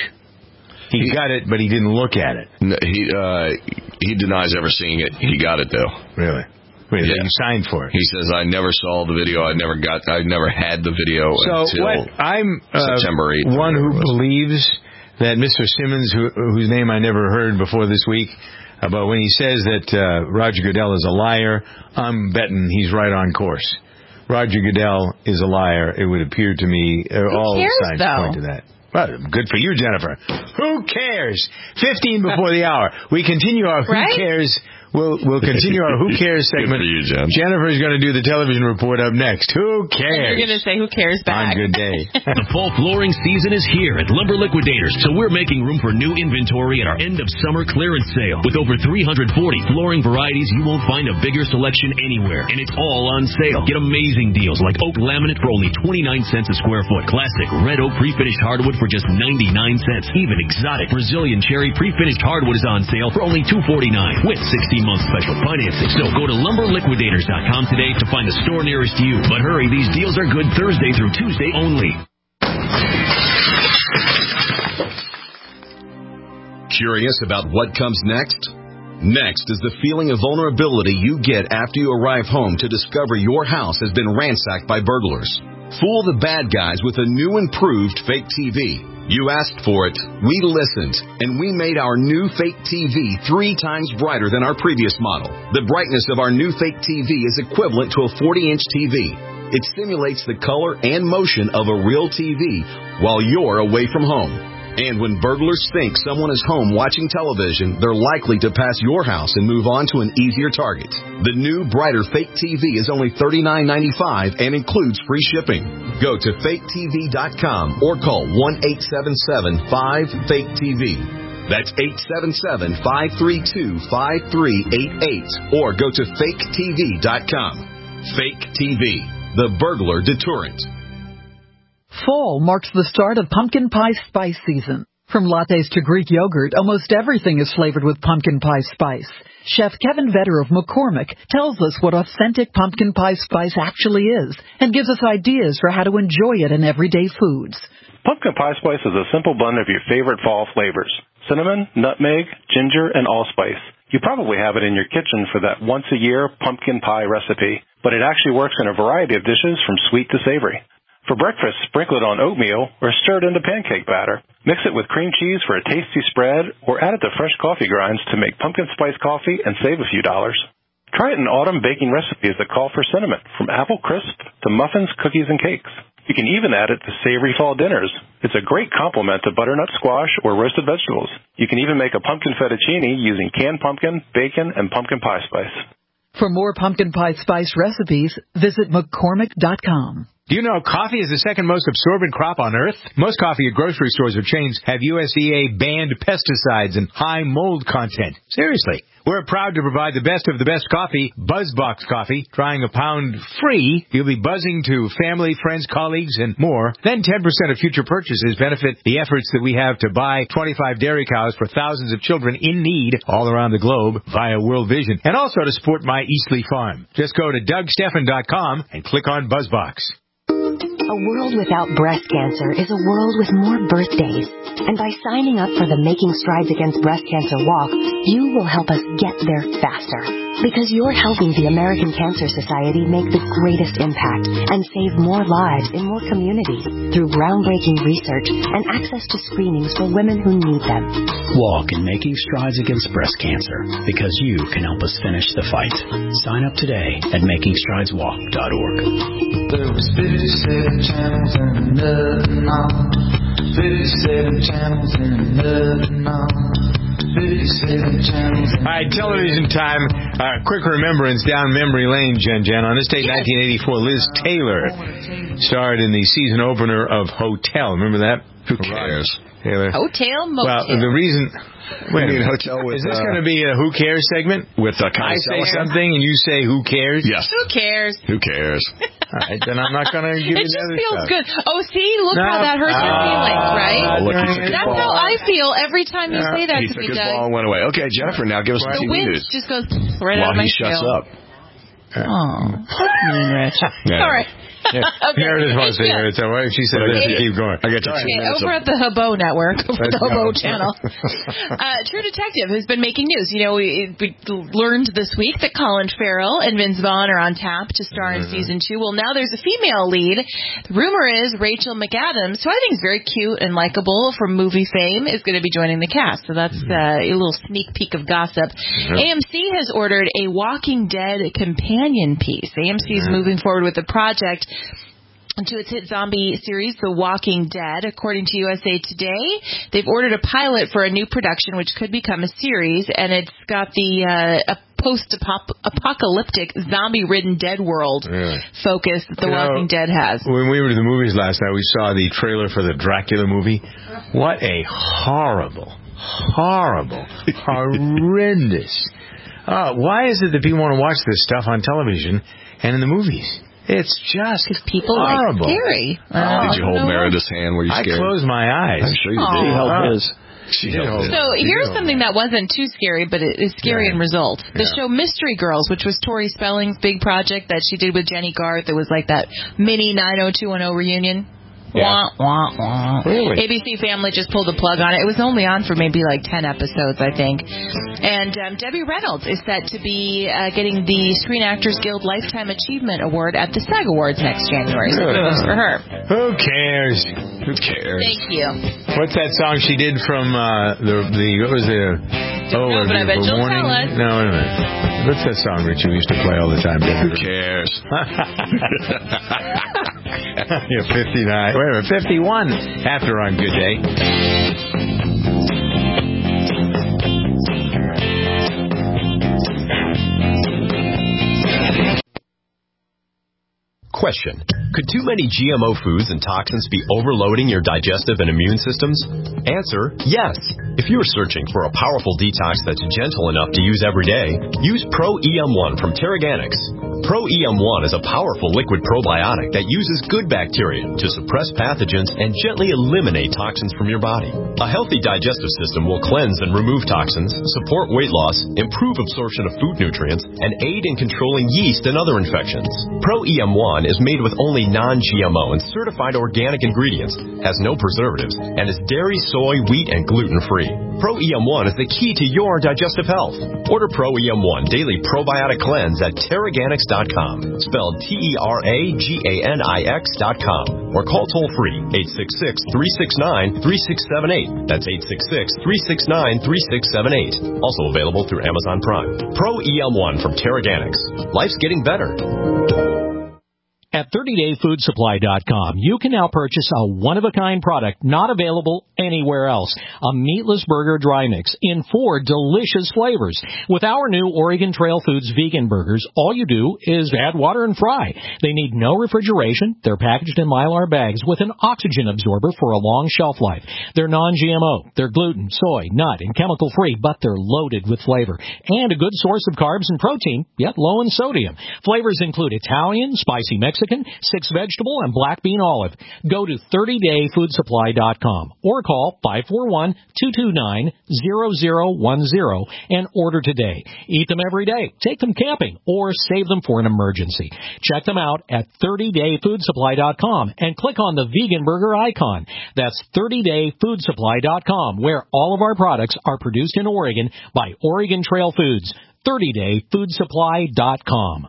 He, he got it, but he didn't look at it. No, he uh, he denies ever seeing it. He got it though. Really? Wait, Yeah. you signed for it. He says, "I never saw the video. I never got. I never had the video So until what I'm uh, September eighth." one who believes that Mister Simmons, who, whose name I never heard before this week, uh, but when he says that uh, Roger Goodell is a liar, I'm betting he's right on course. Roger Goodell is a liar. It would appear to me, uh, all cares, signs though? point to that. Well, good for you, Jennifer. Who cares? Fifteen before the hour. We continue our Who Right? Cares. We'll we'll continue our Who Cares segment. Good for you, Jen. Jennifer's going to do the television report up next. Who And cares? you're going to say, who cares On back? Good Day. The fall flooring season is here at Lumber Liquidators, so we're making room for new inventory at our end of summer clearance sale. With over three hundred forty flooring varieties, you won't find a bigger selection anywhere, and it's all on sale. Get amazing deals like oak laminate for only twenty-nine cents a square foot, classic red oak pre-finished hardwood for just ninety-nine cents. Even exotic Brazilian cherry pre-finished hardwood is on sale for only two forty-nine with sixteen month special financing. So go to lumber liquidators dot com today to find a store nearest you. But hurry, these deals are good Thursday through Tuesday only. Curious about what comes next? Next is the feeling of vulnerability you get after you arrive home to discover your house has been ransacked by burglars. Fool the bad guys with a new improved fake T V. You asked for it, we listened, and we made our new fake T V three times brighter than our previous model. The brightness of our new fake T V is equivalent to a forty inch T V. It simulates the color and motion of a real T V while you're away from home. And when burglars think someone is home watching television, they're likely to pass your house and move on to an easier target. The new, brighter Fake T V is only thirty-nine ninety-five and includes free shipping. Go to fake T V dot com or call one eight seven seven five fake T V. That's eight seven seven, five three two, five three eight eight or go to fake T V dot com. Fake T V, the burglar deterrent. Fall marks the start of pumpkin pie spice season. From lattes to Greek yogurt, almost everything is flavored with pumpkin pie spice. Chef Kevin Vetter of McCormick tells us what authentic pumpkin pie spice actually is and gives us ideas for how to enjoy it in everyday foods. Pumpkin pie spice is a simple blend of your favorite fall flavors: cinnamon, nutmeg, ginger, and allspice. You probably have it in your kitchen for that once-a-year pumpkin pie recipe, but it actually works in a variety of dishes from sweet to savory. For breakfast, sprinkle it on oatmeal or stir it into pancake batter. Mix it with cream cheese for a tasty spread or add it to fresh coffee grinds to make pumpkin spice coffee and save a few dollars. Try it in autumn baking recipes that call for cinnamon, from apple crisp to muffins, cookies, and cakes. You can even add it to savory fall dinners. It's a great complement to butternut squash or roasted vegetables. You can even make a pumpkin fettuccine using canned pumpkin, bacon, and pumpkin pie spice. For more pumpkin pie spice recipes, visit McCormick dot com. Do you know coffee is the second most absorbent crop on Earth? Most coffee at grocery stores or chains have U S D A-banned pesticides and high mold content. Seriously. We're proud to provide the best of the best coffee, BuzzBox Coffee. Trying a pound free, you'll be buzzing to family, friends, colleagues, and more. Then ten percent of future purchases benefit the efforts that we have to buy twenty-five dairy cows for thousands of children in need all around the globe via World Vision. And also to support my Eastleigh farm. Just go to Doug Steffen dot com and click on BuzzBox. A world without breast cancer is a world with more birthdays. And by signing up for the Making Strides Against Breast Cancer Walk, you will help us get there faster. Because you're helping the American Cancer Society make the greatest impact and save more lives in more communities through groundbreaking research and access to screenings for women who need them. Walk in Making Strides Against Breast Cancer, because you can help us finish the fight. Sign up today at making strides walk dot org. There was fifty-seven channels and nothing on. fifty-seven channels and nothing on. fifty-seven channels. All right, television time. Uh, quick remembrance down memory lane, Jen Jen. On this date, nineteen eighty-four, Liz Taylor starred in the season opener of Hotel. Remember that? Who cares? Taylor. Hotel Motel. Well, the reason... Wait a minute. Hotel with, Is this uh, going to be a Who Cares segment? With uh, I say something and you say Who Cares? Yes. Who cares? Who cares? All right, then I'm not going to give it you the just other feels stuff. good. Oh, see? Look No. how that hurts your Ah, feelings, right? Oh, look, he took his That's ball. how I feel every time you Uh, say that he to took me, his Doug. ball and went away. Okay, Jennifer, now give us some The T V wind news. just goes right While out of my he shuts tail. up. Oh, that's mean, Rich. Yeah. All right. Yeah. Okay. Meredith wants to hear it, so why don't she say this and keep going? I got you two Okay, minutes over of- at the Hobo Network, over Let's the Hobo go. channel, uh, True Detective has been making news. You know, we, we learned this week that Colin Farrell and Vince Vaughn are on tap to star in Mm-hmm. season two. Well, now there's a female lead. The rumor is Rachel McAdams, who I think is very cute and likable from movie fame, is going to be joining the cast. So that's uh, a little sneak peek of gossip. A M C has ordered a Walking Dead companion piece. A M C is moving forward with the project to its hit zombie series, The Walking Dead. According to U S A Today, they've ordered a pilot for a new production, which could become a series, and it's got the uh, a post-apocalyptic, zombie-ridden dead world Really? focus that The You know, Walking Dead has. When we were to the movies last night, we saw the trailer for the Dracula movie. What a horrible, horrible, horrendous. Uh, why is it that people want to watch this stuff on television and in the movies? It's just people horrible. like scary. Uh, Did you hold Meredith's hand? Were you I scared? closed my eyes. I'm sure you Aw. did. She held Uh, his. She held his. So here's something that wasn't too scary, but it is scary in result. The Yeah. show Mystery Girls, which was Tori Spelling's big project that she did with Jenny Garth. It was like that mini nine oh two one oh reunion. Yeah. Wah, wah, wah. Really? A B C Family just pulled the plug on it. It was only on for maybe like ten episodes, I think. And um, Debbie Reynolds is set to be uh, getting the Screen Actors Guild Lifetime Achievement Award at the SAG Awards next January. So Really? kudos for her. Who cares? Who cares? Thank you. What's that song she did from uh, the the what was it? Oh, know, but I bet Beautiful you'll Morning? tell us. No, wait a minute. What's that song Rich we used to play all the time? Who cares? You're fifty-nine. Wait a minute, fifty-one after on Good Day. Question. Could too many G M O foods and toxins be overloading your digestive and immune systems? Answer, yes. If you're searching for a powerful detox that's gentle enough to use every day, use Pro E M one from Terraganics. Pro E M one is a powerful liquid probiotic that uses good bacteria to suppress pathogens and gently eliminate toxins from your body. A healthy digestive system will cleanse and remove toxins, support weight loss, improve absorption of food nutrients, and aid in controlling yeast and other infections. Pro E M one is made with only non-G M O and certified organic ingredients, has no preservatives, and is dairy, soy, wheat, and gluten-free. Pro E M one is the key to your digestive health. Order Pro E M one Daily Probiotic Cleanse at Terraganics dot com, spelled T E R A G A N I X dot com, or call toll-free eight six six, three six nine, three six seven eight. That's eight six six, three six nine, three six seven eight. Also available through Amazon Prime. Pro E M one from Terraganics. Life's getting better. At thirty day food supply dot com, you can now purchase a one-of-a-kind product not available anywhere else. A meatless burger dry mix in four delicious flavors. With our new Oregon Trail Foods vegan burgers, all you do is add water and fry. They need no refrigeration. They're packaged in Mylar bags with an oxygen absorber for a long shelf life. They're non-G M O. They're gluten, soy, nut, and chemical-free, but they're loaded with flavor. And a good source of carbs and protein, yet low in sodium. Flavors include Italian, spicy Mexican, six vegetable, and black bean olive. Go to thirty day food supply dot com or call five four one, two two nine, zero zero one zero and order today. Eat them every day, take them camping, or save them for an emergency. Check them out at thirty day food supply dot com and click on the vegan burger icon. That's thirty day food supply dot com, where all of our products are produced in Oregon by Oregon Trail Foods. thirty day food supply dot com.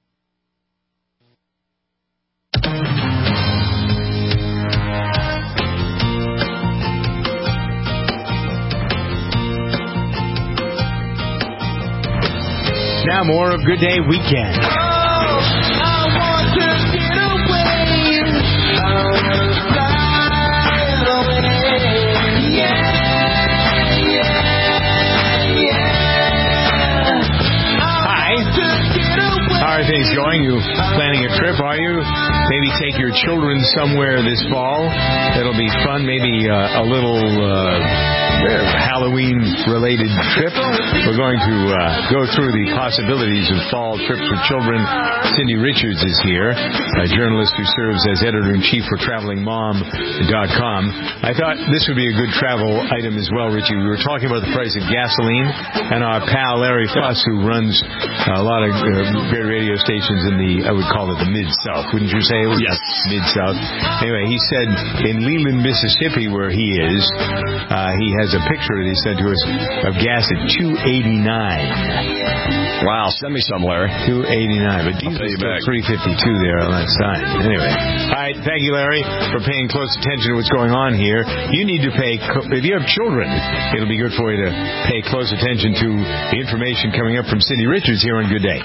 Now more of Good Day Weekend. Oh, I want to get away. I want to fly away. Yeah, yeah, yeah. Hi. How are things going? You planning a trip, are you? Maybe take your children somewhere this fall. It'll be fun. Maybe uh, a little uh, Halloween-related trip. We're going to uh, go through the possibilities of fall trips with children. Cindy Richards is here, a journalist who serves as editor-in-chief for traveling mom dot com. I thought this would be a good travel item as well, Richie. We were talking about the price of gasoline, and our pal Larry Fuss, who runs a lot of uh, great radio stations in the, I would call it the Mid-South, wouldn't you say? Yes. Mid-South. Anyway, he said in Leland, Mississippi, where he is, uh, he has a picture that he sent to us of gas at two eighty-nine. Wow, send me some, Larry. two eighty-nine, but diesel's still three fifty-two there on that sign. Anyway, all right, thank you, Larry, for paying close attention to what's going on here. You need to pay, if you have children, it'll be good for you to pay close attention to the information coming up from Cindy Richards here on Good Day.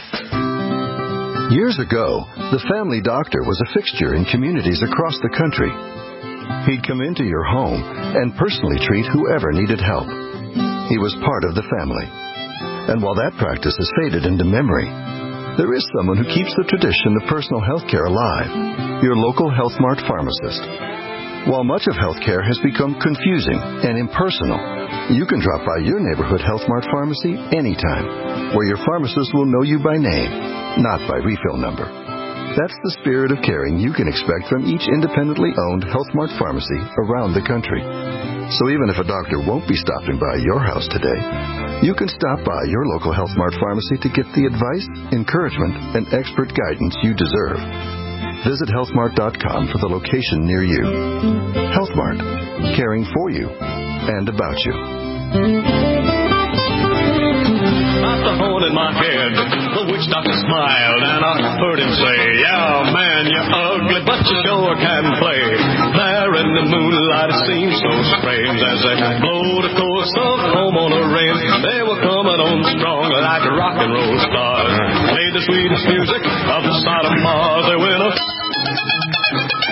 Years ago, the family doctor was a fixture in communities across the country. He'd come into your home and personally treat whoever needed help. He was part of the family. And while that practice has faded into memory, there is someone who keeps the tradition of personal health care alive, your local Health Mart pharmacist. While much of healthcare has become confusing and impersonal, you can drop by your neighborhood Health Mart pharmacy anytime, where your pharmacist will know you by name, not by refill number. That's the spirit of caring you can expect from each independently owned Health Mart pharmacy around the country. So even if a doctor won't be stopping by your house today, you can stop by your local Health Mart pharmacy to get the advice, encouragement, and expert guidance you deserve. Visit health mart dot com for the location near you. Health Mart, caring for you and about you. Not the horn in my head, the witch doctor smiled, and I heard him say, yeah, man, you're ugly, but you sure can play. There in the moonlight, it seemed so strange, as they blowed a course of home on a range. They were coming on strong like rock and roll stars. Played the sweetest music of the side of Mars. They went up. And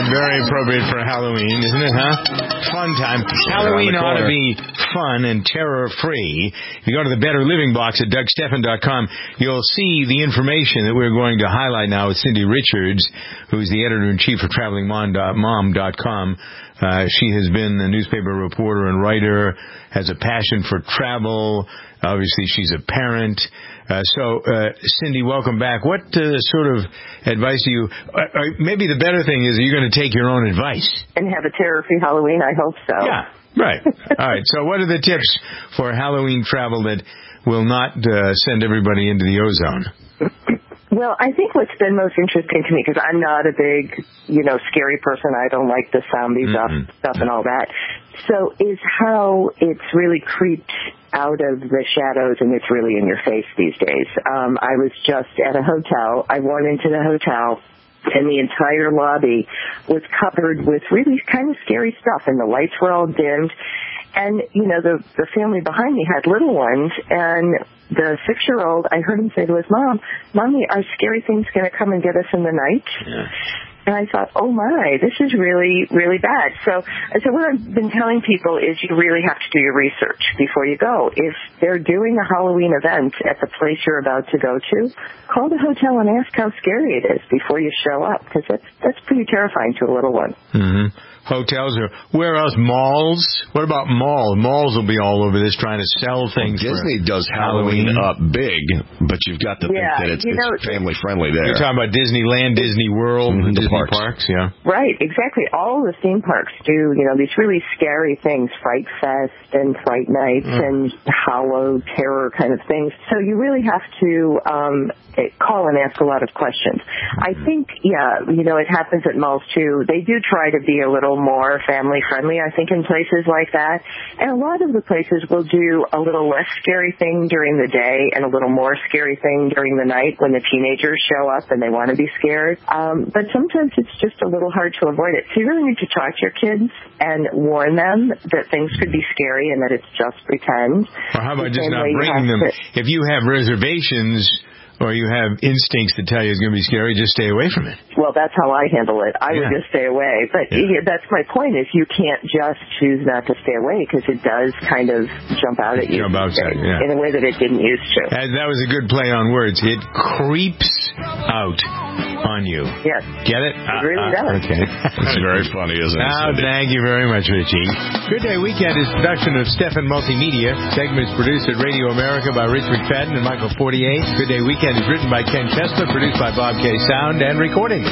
very appropriate for Halloween, isn't it, huh? Fun time. Halloween ought to be fun and terror-free. If you go to the Better Living box at Doug Stephan dot com, you'll see the information that we're going to highlight now with Cindy Richards, who's the editor-in-chief for traveling mom dot com. Uh, she has been a newspaper reporter and writer, has a passion for travel. Obviously, she's a parent. Uh, so, uh, Cindy, welcome back. What uh, sort of advice do you... Uh, uh, maybe the better thing is you're going to take your own advice. And have a terror-free Halloween, I hope so. Yeah, right. All right, so what are the tips for Halloween travel that will not uh, send everybody into the ozone? Well, I think what's been most interesting to me, because I'm not a big, you know, scary person. I don't like the zombie mm-hmm. stuff and all that. So is how it's really creeped out of the shadows and it's really in your face these days. Um, I was just at a hotel. I went into the hotel and the entire lobby was covered with really kind of scary stuff, and the lights were all dimmed. And, you know, the, the family behind me had little ones, and the six-year-old, I heard him say to his mom, Mommy, are scary things going to come and get us in the night? Yeah. And I thought, oh, my, this is really, really bad. So, so what I've been telling people is you really have to do your research before you go. If they're doing a Halloween event at the place you're about to go to, call the hotel and ask how scary it is before you show up, because that's, that's pretty terrifying to a little one. Mm-hmm. Hotels or where else? Malls? What about malls? Malls will be all over this trying to sell things. Well, Disney does Halloween, Halloween up big, but you've got to yeah, think that it's, you know, it's family friendly there. You're talking about Disneyland, Disney World, mm-hmm, Disney parks. parks, yeah. Right, exactly. All the theme parks do, you know, these really scary things, Fright Fest and Fright Nights mm. and Hollow Terror kind of things. So you really have to um, call and ask a lot of questions. Mm-hmm. I think, yeah, you know, it happens at malls too. They do try to be a little more family friendly, I think, in places like that. And a lot of the places will do a little less scary thing during the day and a little more scary thing during the night when the teenagers show up and they want to be scared. Um, but sometimes it's just a little hard to avoid it. So you really need to talk to your kids and warn them that things could be scary and that it's just pretend. Or how about just not bringing them? To, if you have reservations or you have instincts that tell you it's going to be scary, just stay away from it. Well, that's how I handle it. I yeah. would just stay away. But yeah. that's my point, is you can't just choose not to stay away, because it does kind of jump out at you jump outside, yeah. in a way that it didn't used to. And that was a good play on words. It creeps out on you. Yes. Get it? It really uh, does. Okay. It's very funny, isn't it? Oh, thank you very much, Richie. Good Day Weekend is a production of Stephan Multimedia. Segments produced at Radio America by Rich McFadden and Michael Fortier. Good Day Weekend is written by Ken Chesler, produced by Bob K. Sound, and recording.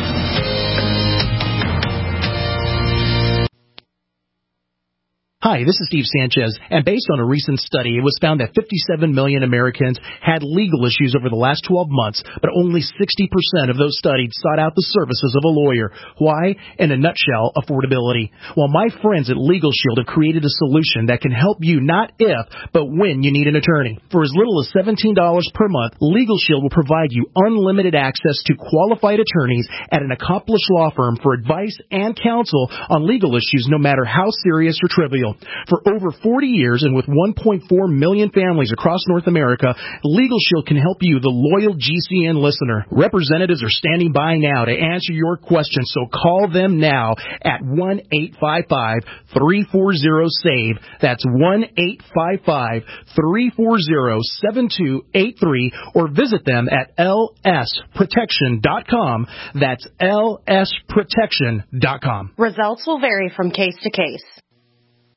Hi, this is Steve Sanchez, and based on a recent study, it was found that fifty-seven million Americans had legal issues over the last twelve months, but only sixty percent of those studied sought out the services of a lawyer. Why? In a nutshell, affordability. Well, my friends at Legal Shield have created a solution that can help you not if, but when you need an attorney. For as little as seventeen dollars per month, Legal Shield will provide you unlimited access to qualified attorneys at an accomplished law firm for advice and counsel on legal issues, no matter how serious or trivial. For over forty years and with one point four million families across North America, Legal Shield can help you, the loyal G C N listener. Representatives are standing by now to answer your questions, so call them now at one eight five five, three four zero, SAVE. That's one eight five five, three four zero, seven two eight three, or visit them at L S protection dot com. That's L S protection dot com. Results will vary from case to case.